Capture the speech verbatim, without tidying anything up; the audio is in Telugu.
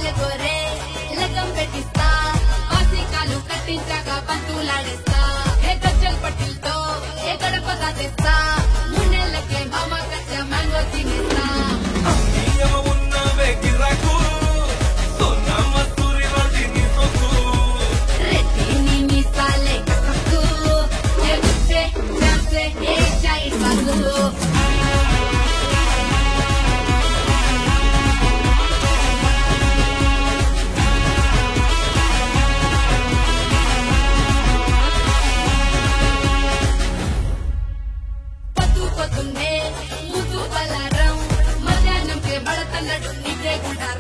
పాలగోరే లగం పెట్టిస్తా వాసికాలు కట్టించాక పంతులాడేస్తా ఏ గజ్జల్ పట్టిల్తో ఏ గడప దాటేస్తా మూడేళ్లకే మామ కచ్చ మ్యాంగో తినేస్తా రెడ్డిని మీసాలే కసక్కు ఏ గుచ్చే చాసే ఏ చాయి బాగు పొద్దున్నే ముద్దు బలారం మధ్యాహ్నంకే బడతన్నడు నిద్రే గుండా